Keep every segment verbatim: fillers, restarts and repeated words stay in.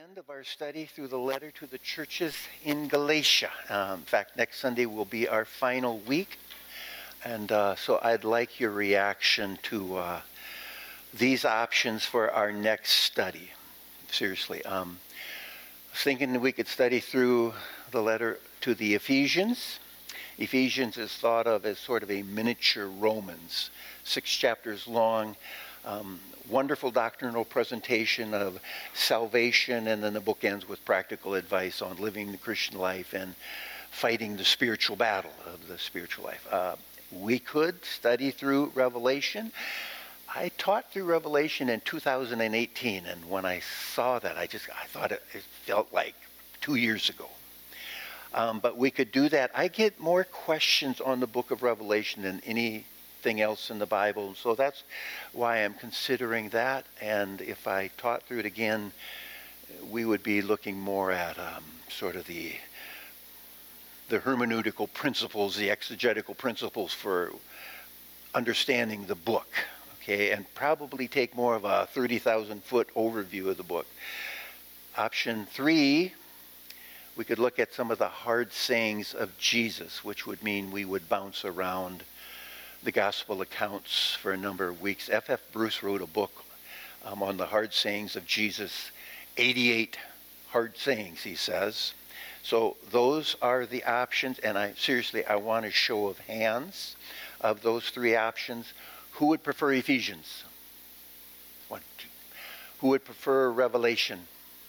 end of our study through the letter to the churches in Galatia. Um, in fact, next Sunday will be our final week. And uh, so I'd like your reaction to uh, these options for our next study. Seriously. Um, I was thinking we could study through the letter to the Ephesians. Ephesians is thought of as sort of a miniature Romans, six chapters long. Um, wonderful doctrinal presentation of salvation, and then the book ends with practical advice on living the Christian life and fighting the spiritual battle of the spiritual life. Uh, we could study through Revelation. I taught through Revelation in two thousand eighteen, and when I saw that, I just I thought it, it felt like two years ago. Um, but we could do that. I get more questions on the book of Revelation than any else in the Bible, so that's why I'm considering that. And if I taught through it again, we would be looking more at um, sort of the the hermeneutical principles, the exegetical principles for understanding the book, okay, and probably take more of a thirty thousand foot overview of the book. Option three, we could look at some of the hard sayings of Jesus, which would mean we would bounce around the gospel accounts for a number of weeks. F F Bruce wrote a book um, on the hard sayings of Jesus, eighty-eight hard sayings, he says. So those are the options, and I seriously, I want a show of hands of those three options. Who would prefer Ephesians? One, two. Who would prefer Revelation?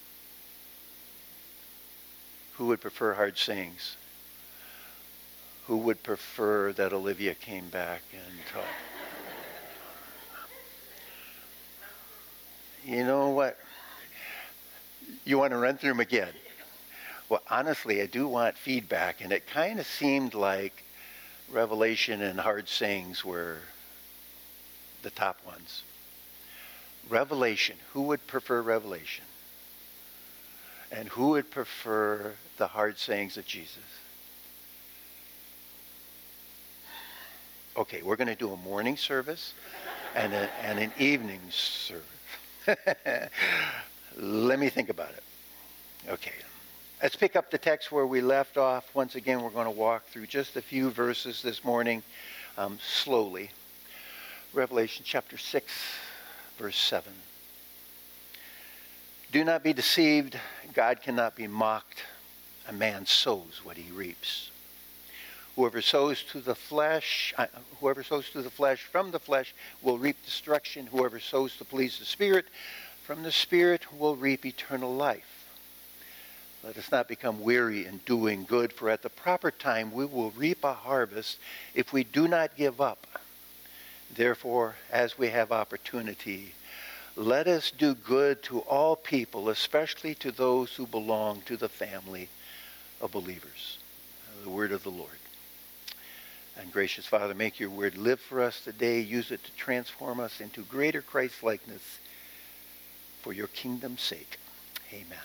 Who would prefer hard sayings? Who would prefer that Olivia came back and taught? You know what? You want to run through them again? Well, honestly, I do want feedback, and it kind of seemed like Revelation and hard sayings were the top ones. Revelation. Who would prefer Revelation? And who would prefer the hard sayings of Jesus? Okay, we're going to do a morning service and, a, and an evening service. Let me think about it. Okay, let's pick up the text where we left off. Once again, we're going to walk through just a few verses this morning, um, slowly. Revelation chapter six, verse seven. Do not be deceived. God cannot be mocked. A man sows what he reaps. Whoever sows to the flesh, uh, whoever sows to the flesh from the flesh will reap destruction. Whoever sows to please the Spirit from the Spirit will reap eternal life. Let us not become weary in doing good, for at the proper time we will reap a harvest if we do not give up. Therefore, as we have opportunity, let us do good to all people, especially to those who belong to the family of believers. The word of the Lord. And gracious Father, make your word live for us today. Use it to transform us into greater Christ-likeness for your kingdom's sake. Amen.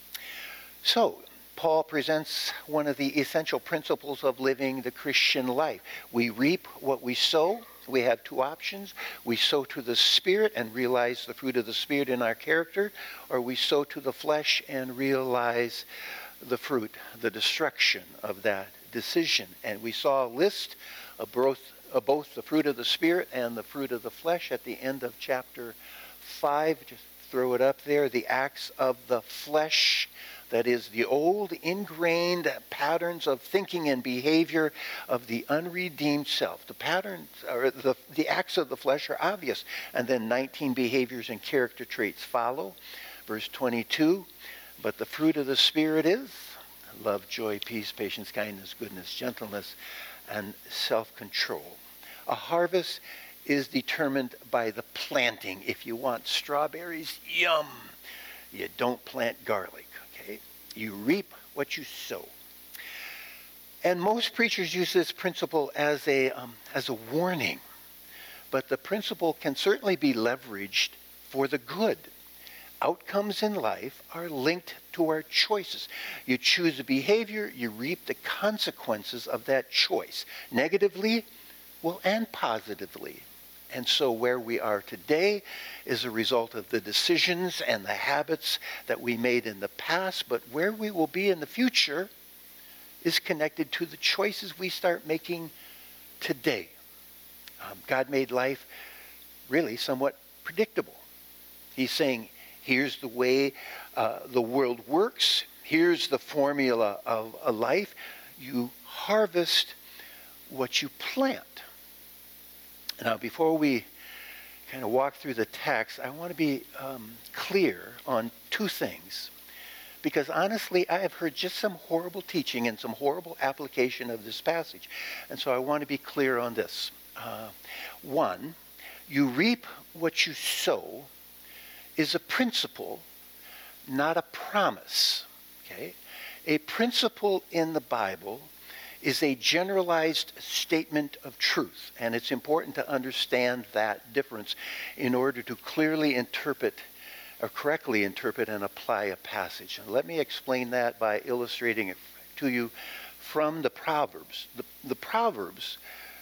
So, Paul presents one of the essential principles of living the Christian life. We reap what we sow. We have two options. We sow to the Spirit and realize the fruit of the Spirit in our character, or we sow to the flesh and realize the fruit, the destruction of that decision. And we saw a list of both, of both the fruit of the Spirit and the fruit of the flesh at the end of chapter five. Just throw it up there. The acts of the flesh, that is the old ingrained patterns of thinking and behavior of the unredeemed self. The patterns, or the, the acts of the flesh are obvious. And then nineteen behaviors and character traits follow. Verse twenty-two, but the fruit of the Spirit is love, joy, peace, patience, kindness, goodness, gentleness, and self-control. A harvest is determined by the planting. If you want strawberries, yum. You don't plant garlic, okay? You reap what you sow. And most preachers use this principle as a, um, as a warning. But the principle can certainly be leveraged for the good. Outcomes in life are linked to our choices. You choose a behavior, you reap the consequences of that choice, negatively, well, and positively. And so where we are today is a result of the decisions and the habits that we made in the past, but where we will be in the future is connected to the choices we start making today. Um, God made life really somewhat predictable. He's saying, here's the way uh, the world works. Here's the formula of a life. You harvest what you plant. Now, before we kind of walk through the text, I want to be um, clear on two things. Because honestly, I have heard just some horrible teaching and some horrible application of this passage. And so I want to be clear on this. Uh, one, you reap what you sow is a principle, not a promise. Okay? A principle in the Bible is a generalized statement of truth. And it's important to understand that difference in order to clearly interpret or correctly interpret and apply a passage. And let me explain that by illustrating it to you from the Proverbs. The, the Proverbs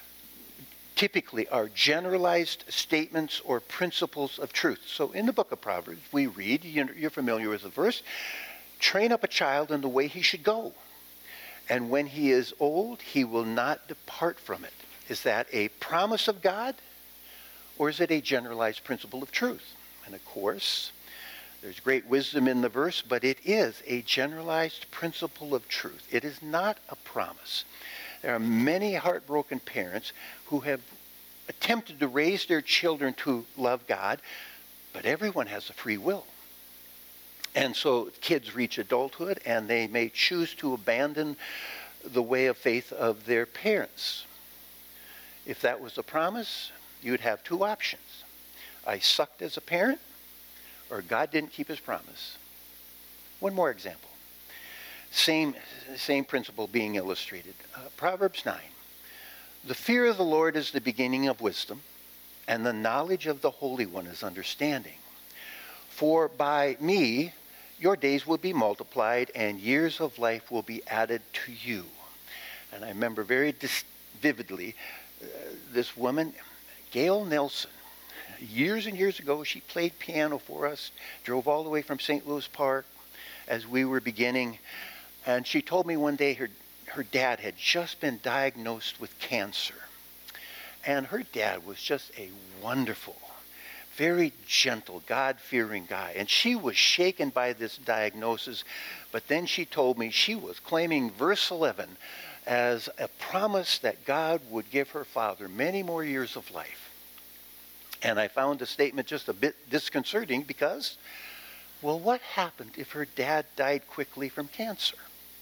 typically are generalized statements or principles of truth. So in the book of Proverbs, we read, you're familiar with the verse, train up a child in the way he should go. And when he is old, he will not depart from it. Is that a promise of God? Or is it a generalized principle of truth? And of course, there's great wisdom in the verse, but it is a generalized principle of truth. It is not a promise. There are many heartbroken parents who have attempted to raise their children to love God, but everyone has a free will. And so kids reach adulthood and they may choose to abandon the way of faith of their parents. If that was a promise, you'd have two options. I sucked as a parent, or God didn't keep his promise. One more example. Same, same principle being illustrated. Uh, Proverbs nine. The fear of the Lord is the beginning of wisdom, and the knowledge of the Holy One is understanding. For by me your days will be multiplied, and years of life will be added to you. And I remember very dis- vividly uh, this woman, Gail Nelson. Years and years ago, she played piano for us, drove all the way from Saint Louis Park as we were beginning. And she told me one day her, her dad had just been diagnosed with cancer. And her dad was just a wonderful, very gentle, God-fearing guy. And she was shaken by this diagnosis. But then she told me she was claiming verse eleven as a promise that God would give her father many more years of life. And I found the statement just a bit disconcerting because, well, what happened if her dad died quickly from cancer?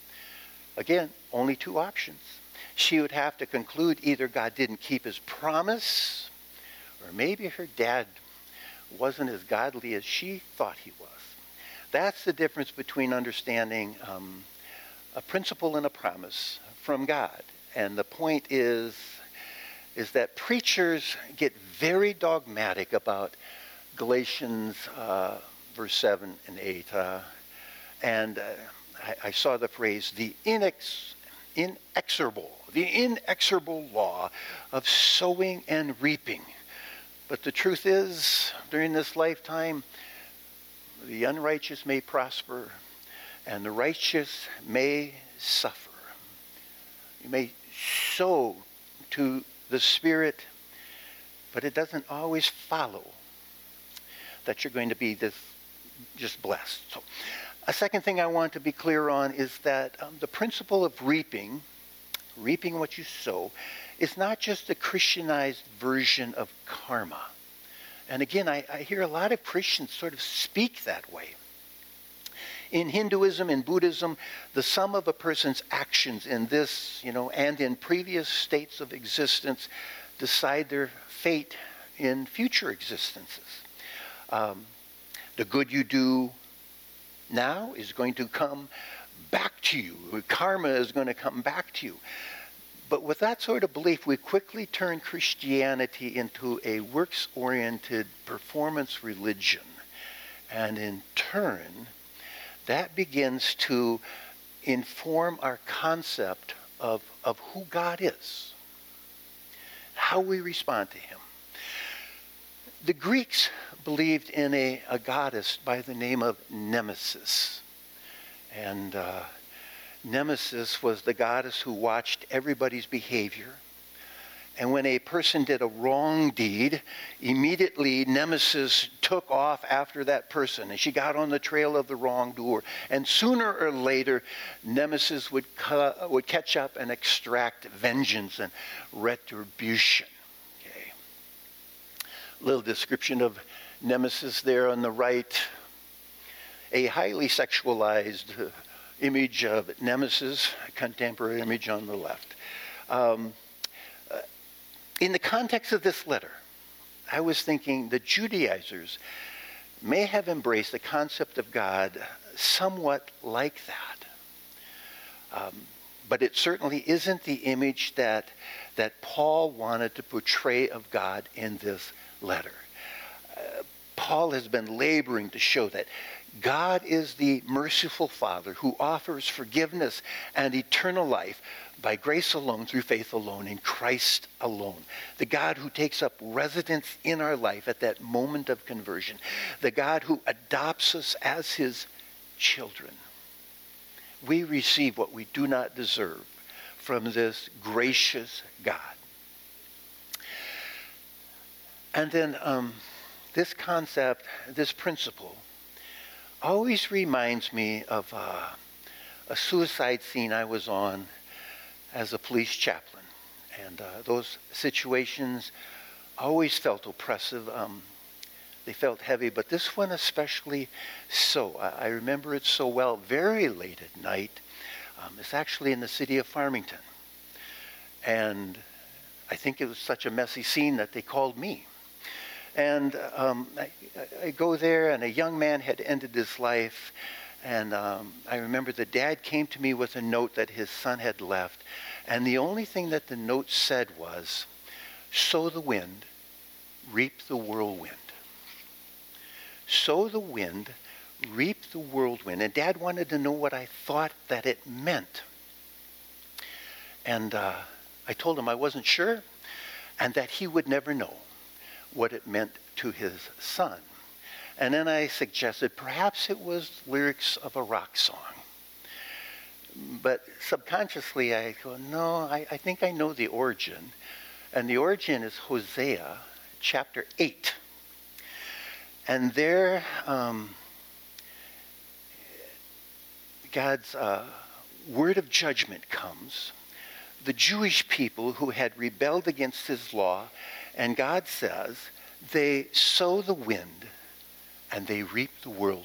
Again, only two options. She would have to conclude either God didn't keep his promise, or maybe her dad wasn't as godly as she thought he was. That's the difference between understanding um, a principle and a promise from God. And the point is, is that preachers get very dogmatic about Galatians uh, verse seven and eight. Uh, and uh, I, I saw the phrase, the inex, inexorable, the inexorable law of sowing and reaping. But the truth is, during this lifetime, the unrighteous may prosper and the righteous may suffer. You may sow to the Spirit, but it doesn't always follow that you're going to be this just blessed. So, a second thing I want to be clear on is that um, the principle of reaping, reaping what you sow, is not just a Christianized version of karma. And again, I, I hear a lot of Christians sort of speak that way. In Hinduism and Buddhism, the sum of a person's actions in this, you know, and in previous states of existence decide their fate in future existences. Um, the good you do now is going to come back to you. Karma is going to come back to you. But with that sort of belief, we quickly turn Christianity into a works-oriented performance religion. And in turn, that begins to inform our concept of, of who God is, how we respond to him. The Greeks believed in a, a goddess by the name of Nemesis. And uh, Nemesis was the goddess who watched everybody's behavior. And when a person did a wrong deed, immediately Nemesis took off after that person. And she got on the trail of the wrongdoer. And sooner or later, Nemesis would, cu- would catch up and extract vengeance and retribution. Okay. Little description of Nemesis there on the right. A highly sexualized uh, image of Nemesis, a contemporary image on the left. Um, In the context of this letter, I was thinking the Judaizers may have embraced the concept of God somewhat like that. Um, but it certainly isn't the image that, that Paul wanted to portray of God in this letter. Uh, Paul has been laboring to show that God is the merciful Father who offers forgiveness and eternal life by grace alone, through faith alone, in Christ alone. The God who takes up residence in our life at that moment of conversion. The God who adopts us as his children. We receive what we do not deserve from this gracious God. And then um, this concept, this principle, always reminds me of uh, a suicide scene I was on as a police chaplain. And uh, those situations always felt oppressive. Um, they felt heavy, but this one especially so. I, I remember it so well, very late at night. Um, it's actually in the city of Farmington. And I think it was such a messy scene that they called me. And um, I, I go there, and a young man had ended his life. And um, I remember the dad came to me with a note that his son had left. And the only thing that the note said was, sow the wind, reap the whirlwind. Sow the wind, reap the whirlwind. And Dad wanted to know what I thought that it meant. And uh, I told him I wasn't sure, and that he would never know what it meant to his son. And then I suggested perhaps it was lyrics of a rock song. But subconsciously I go, no, I, I think I know the origin. And the origin is Hosea chapter eight. And there um, God's uh, word of judgment comes. The Jewish people who had rebelled against his law, and God says, they sow the wind and they reap the whirlwind.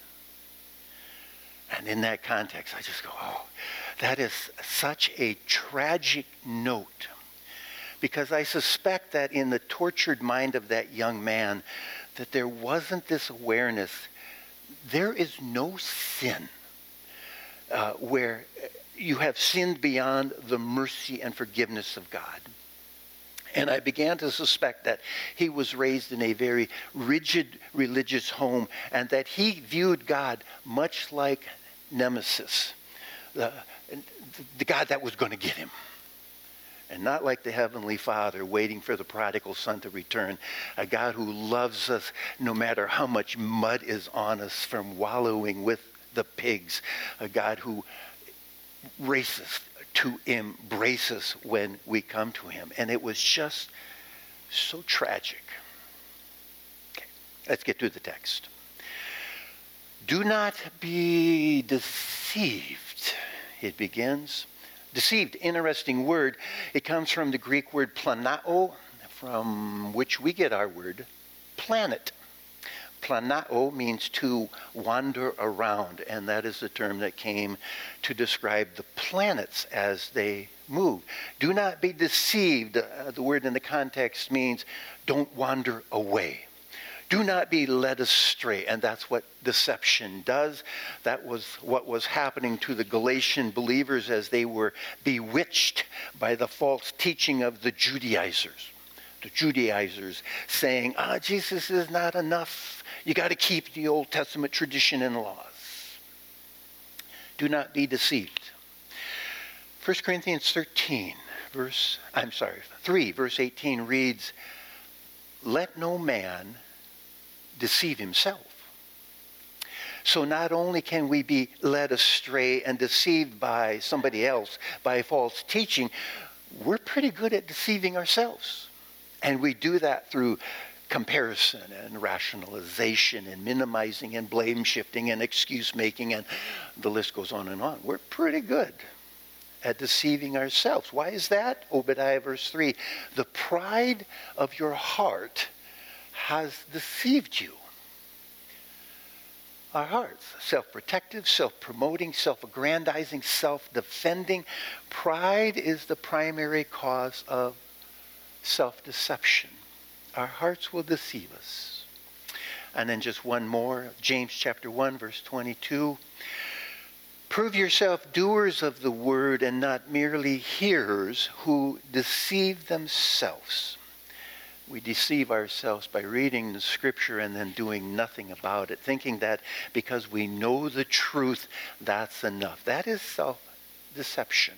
And in that context, I just go, oh, that is such a tragic note. Because I suspect that in the tortured mind of that young man, that there wasn't this awareness. There is no sin uh, where you have sinned beyond the mercy and forgiveness of God. And I began to suspect that he was raised in a very rigid religious home, and that he viewed God much like Nemesis, the, the God that was going to get him. And not like the Heavenly Father waiting for the prodigal son to return, a God who loves us no matter how much mud is on us from wallowing with the pigs, a God who races to embrace us when we come to him. And it was just so tragic. Okay, let's get to the text. Do not be deceived, it begins. Deceived, interesting word. It comes from the Greek word planao, from which we get our word planet. Planao means to wander around, and that is the term that came to describe the planets as they move. Do not be deceived. Uh, the word in the context means don't wander away. Do not be led astray, and that's what deception does. That was what was happening to the Galatian believers as they were bewitched by the false teaching of the Judaizers. The Judaizers saying, ah, Jesus is not enough. You got to keep the Old Testament tradition and laws. Do not be deceived. First Corinthians thirteen, verse, I'm sorry, three, verse eighteen reads, let no man deceive himself. So not only can we be led astray and deceived by somebody else, by false teaching, we're pretty good at deceiving ourselves. And we do that through comparison and rationalization and minimizing and blame shifting and excuse making, and the list goes on and on. We're pretty good at deceiving ourselves. Why is that? Obadiah verse three. The pride of your heart has deceived you. Our hearts, self-protective, self-promoting, self-aggrandizing, self-defending. Pride is the primary cause of self-deception. Our hearts will deceive us. And then just one more, James chapter one, verse twenty-two. Prove yourself doers of the word and not merely hearers who deceive themselves. We deceive ourselves by reading the scripture and then doing nothing about it, thinking that because we know the truth, that's enough. That is self-deception.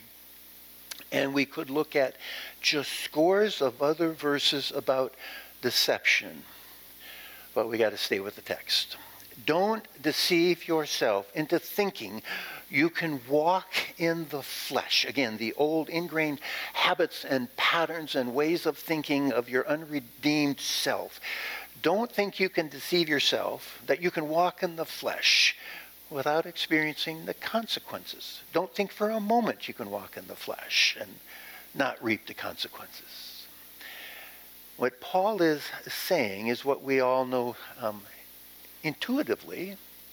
And we could look at just scores of other verses about deception. But we got to stay with the text. Don't deceive yourself into thinking you can walk in the flesh. Again, the old ingrained habits and patterns and ways of thinking of your unredeemed self. Don't think you can deceive yourself that you can walk in the flesh without experiencing the consequences. Don't think for a moment you can walk in the flesh and not reap the consequences. What Paul is saying is what we all know um, intuitively,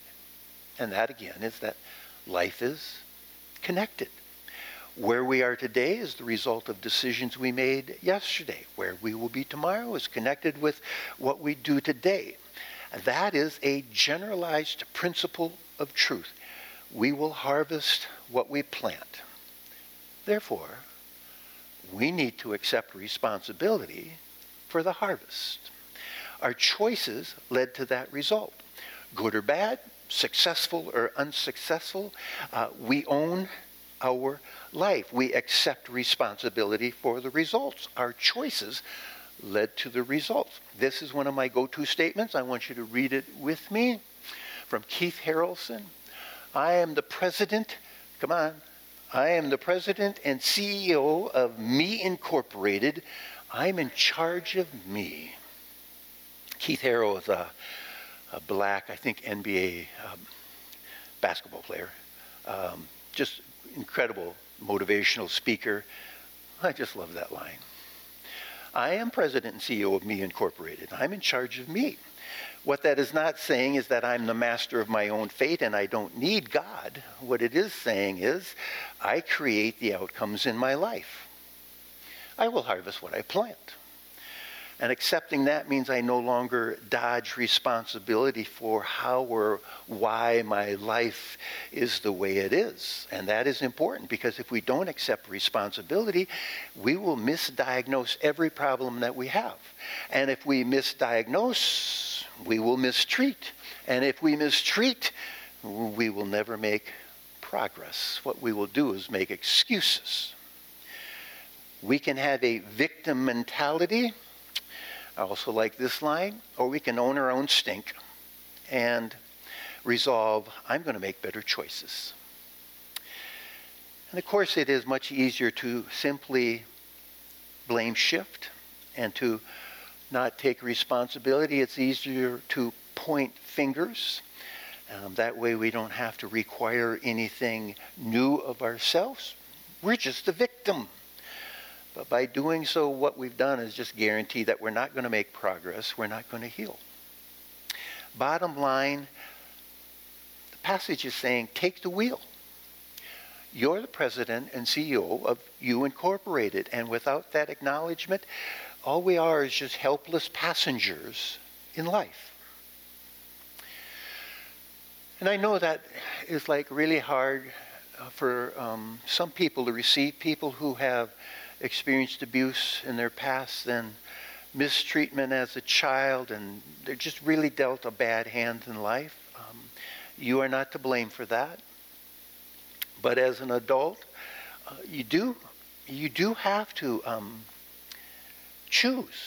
and that again is that life is connected. Where we are today is the result of decisions we made yesterday. Where we will be tomorrow is connected with what we do today. That is a generalized principle of truth. We will harvest what we plant. Therefore, we need to accept responsibility for the harvest. Our choices led to that result. Good or bad, successful or unsuccessful, uh, we own our life. We accept responsibility for the results. Our choices led to the results. This is one of my go-to statements. I want you to read it with me. From Keith Harrelson. I am the president, come on, I am the president and C E O of Me Incorporated. I'm in charge of me. Keith Harrell is a, a black, I think, N B A um, basketball player. Um, just incredible motivational speaker. I just love that line. I am president and C E O of Me Incorporated. I'm in charge of me. What that is not saying is that I'm the master of my own fate and I don't need God. What it is saying is I create the outcomes in my life. I will harvest what I plant. And accepting that means I no longer dodge responsibility for how or why my life is the way it is. And that is important because if we don't accept responsibility, we will misdiagnose every problem that we have. And if we misdiagnose, we will mistreat. And if we mistreat, we will never make progress. What we will do is make excuses. We can have a victim mentality. I also like this line, or we can own our own stink and resolve, I'm going to make better choices. And of course, it is much easier to simply blame shift and to not take responsibility. It's easier to point fingers. Um, that way we don't have to require anything new of ourselves. We're just the victim. But by doing so, what we've done is just guarantee that we're not going to make progress. We're not going to heal. Bottom line, the passage is saying, take the wheel. You're the president and C E O of You Incorporated. And without that acknowledgement, all we are is just helpless passengers in life. And I know that is like really hard for um, some people to receive, people who have experienced abuse in their past and mistreatment as a child, and they're just really dealt a bad hand in life. Um, you are not to blame for that. But as an adult, uh, you do you do have to um, choose.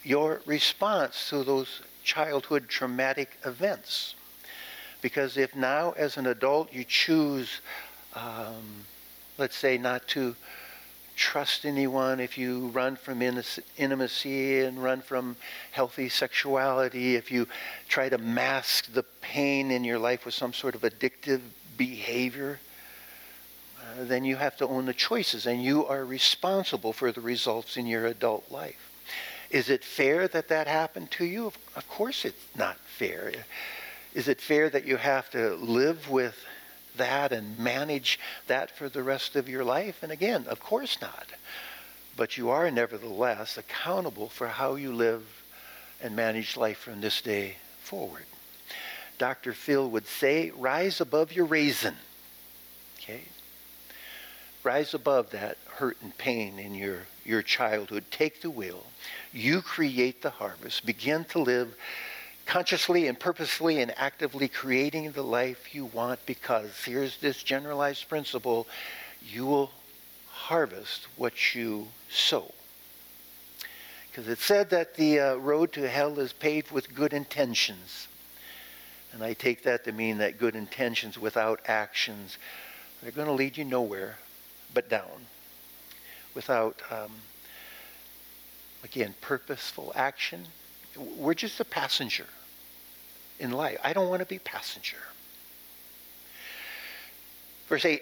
your response to those childhood traumatic events. Because if now as an adult you choose, um, let's say, not to trust anyone, if you run from intimacy and run from healthy sexuality, if you try to mask the pain in your life with some sort of addictive behavior, uh, then you have to own the choices, and you are responsible for the results in your adult life. Is it fair that that happened to you? Of course it's not fair. Is it fair that you have to live with that and manage that for the rest of your life? And again, of course not. But you are nevertheless accountable for how you live and manage life from this day forward. Doctor Phil would say, rise above your raisin. Okay? Rise above that hurt and pain in your, your childhood. Take the wheel. You create the harvest. Begin to live consciously and purposefully and actively creating the life you want, because here's this generalized principle: you will harvest what you sow. Because it said that the uh, road to hell is paved with good intentions. And I take that to mean that good intentions without actions, they're going to lead you nowhere but down. Without, um, again, purposeful action, we're just a passenger in life. I don't want to be passenger. Verse eight.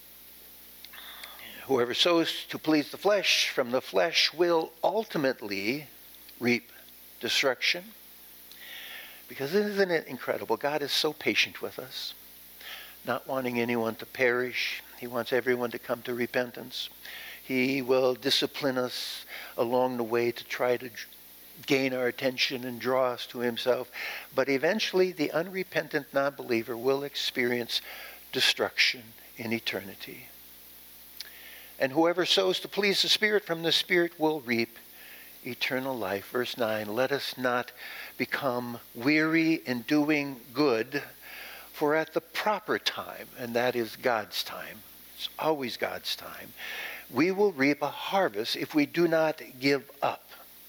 Whoever sows to please the flesh from the flesh will ultimately reap destruction. Because isn't it incredible? God is so patient with us, not wanting anyone to perish. He wants everyone to come to repentance. He will discipline us along the way to try to gain our attention and draw us to himself. But eventually the unrepentant non-believer will experience destruction in eternity. And whoever sows to please the Spirit from the Spirit will reap eternal life. Verse nine, let us not become weary in doing good, for at the proper time, and that is God's time, it's always God's time, we will reap a harvest if we do not give up.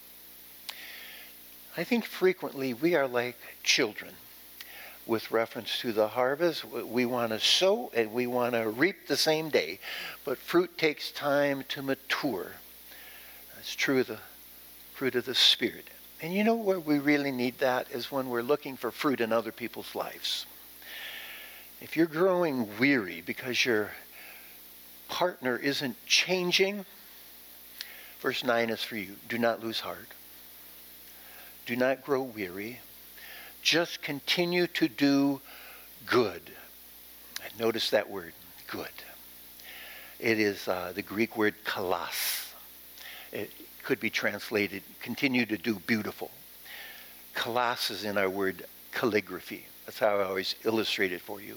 I think frequently we are like children with reference to the harvest. We want to sow and we want to reap the same day, but fruit takes time to mature. That's true of the fruit of the Spirit. And you know where we really need that is when we're looking for fruit in other people's lives. If you're growing weary because your partner isn't changing, verse nine is for you. Do not lose heart. Do not grow weary. Just continue to do good. And notice that word, good. It is uh, the Greek word kalos. It could be translated, continue to do beautiful. Kalos is in our word calligraphy. That's how I always illustrate it for you.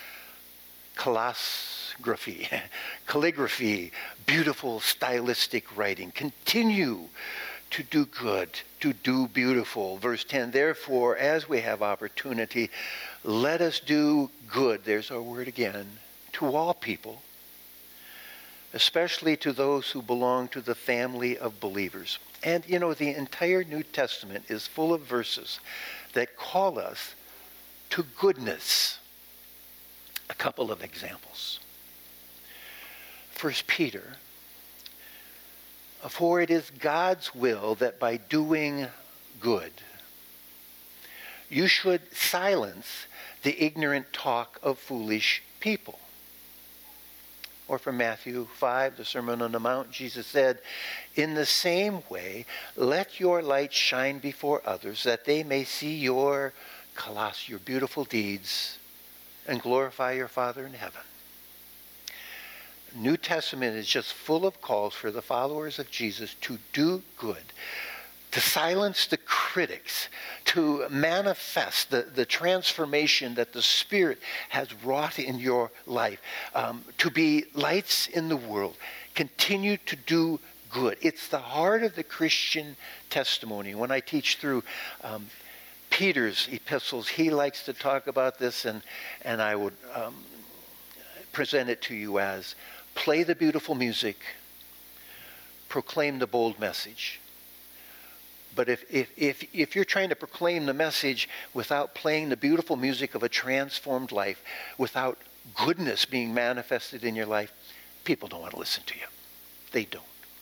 Kalosgraphy, calligraphy, beautiful stylistic writing. Continue to do good, to do beautiful. Verse ten, therefore, as we have opportunity, let us do good, there's our word again, to all people, especially to those who belong to the family of believers. And, you know, the entire New Testament is full of verses that call us to goodness. A couple of examples. First Peter, for it is God's will that by doing good, you should silence the ignorant talk of foolish people. Or from Matthew five, the Sermon on the Mount, Jesus said, in the same way, let your light shine before others, that they may see your kalos, your beautiful deeds, and glorify your Father in heaven. New Testament is just full of calls for the followers of Jesus to do good, to silence the critics, to manifest the, the transformation that the Spirit has wrought in your life, um, to be lights in the world. Continue to do good. It's the heart of the Christian testimony. When I teach through um, Peter's epistles, he likes to talk about this, and, and I would um, present it to you as play the beautiful music, proclaim the bold message, But if, if, if, if you're trying to proclaim the message without playing the beautiful music of a transformed life, without goodness being manifested in your life, people don't want to listen to you. They don't.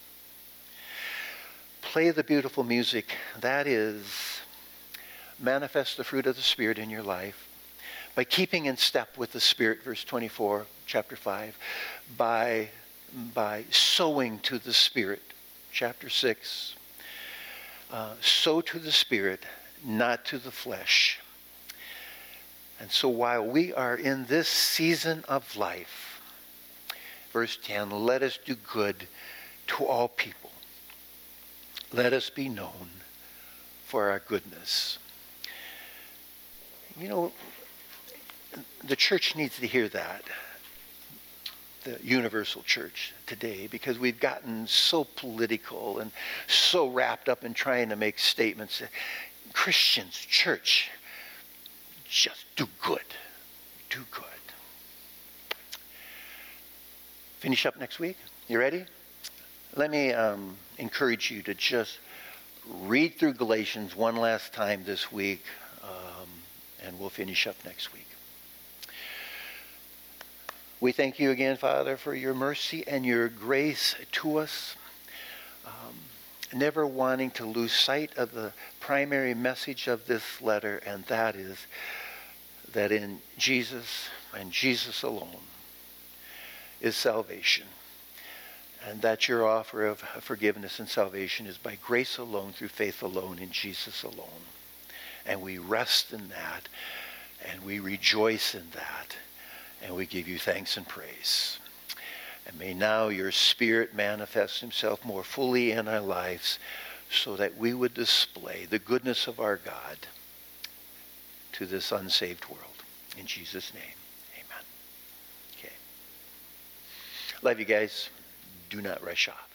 Play the beautiful music. That is, manifest the fruit of the Spirit in your life by keeping in step with the Spirit, verse twenty-four, chapter five, by, by sowing to the Spirit, chapter six. Uh, sow to the Spirit, not to the flesh. And so while we are in this season of life, verse ten, let us do good to all people. Let us be known for our goodness. You know, the church needs to hear that, the universal church today, because we've gotten so political and so wrapped up in trying to make statements. Christians, church, just do good. Do good. Finish up next week. You ready? Let me um, encourage you to just read through Galatians one last time this week, um, and we'll finish up next week. We thank you again, Father, for your mercy and your grace to us, um, never wanting to lose sight of the primary message of this letter, and that is that in Jesus and Jesus alone is salvation, and that your offer of forgiveness and salvation is by grace alone, through faith alone, in Jesus alone. And we rest in that, and we rejoice in that. And we give you thanks and praise. And may now your Spirit manifest himself more fully in our lives so that we would display the goodness of our God to this unsaved world. In Jesus' name, amen. Okay. Love you guys. Do not rush off.